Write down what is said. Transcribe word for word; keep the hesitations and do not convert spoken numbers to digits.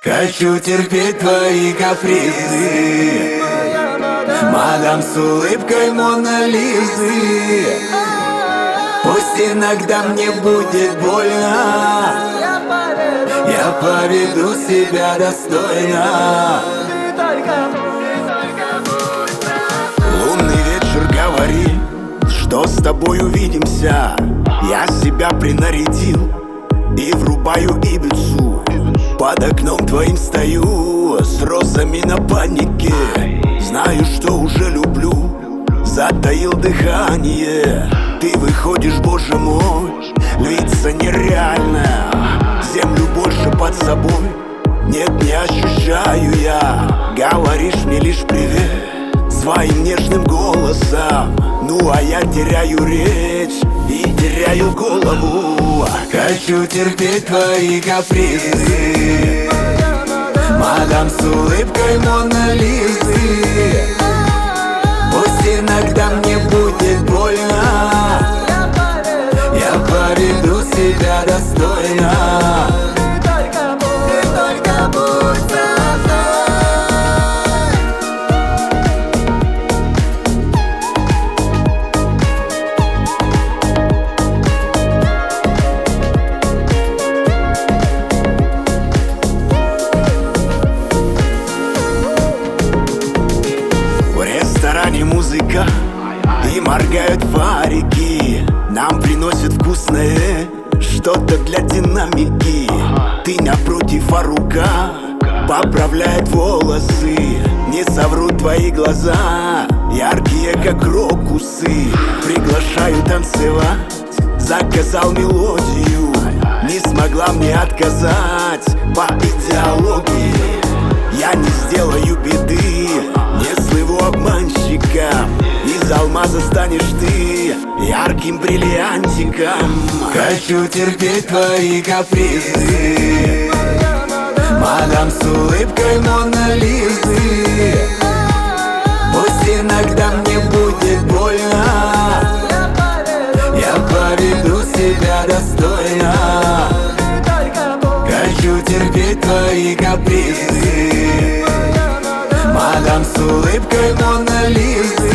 Хочу терпеть твои капризы, мадам с улыбкой Мона Лизы. Пусть иногда мне будет больно, я поведу себя достойно. Лунный вечер говорит, что с тобой увидимся. Я себя принарядил и врубаю Ибицу. Под окном твоим стою с розами на панике. Знаю, что уже люблю, затаил дыхание. Ты выходишь, боже мой, лица нереально. Землю больше под собой, нет, не ощущаю я. Говоришь мне лишь привет своим нежным голосом. Ну а я теряю речь и теряю голову. Хочу терпеть твои капризы, мадам с улыбкой Мона Лизы. Пусть иногда мне будет больно, я поведу себя достойно. Музыка и моргают фарики. Нам приносят вкусное что-то для динамики. Ты напротив, а рука поправляет волосы. Не соврут твои глаза, яркие как крокусы. Приглашаю танцевать, заказал мелодию. Не смогла мне отказать по идеологии. Я не сделаю беды, не слыву обманщиком. Из алмаза станешь ты ярким бриллиантиком. Хочу терпеть твои капризы, мадам с улыбкой Мона Лизы. Пусть иногда мне будет больно, я поведу себя достойно. Хочу терпеть твои капризы, мадам с улыбкой Мона Лизы.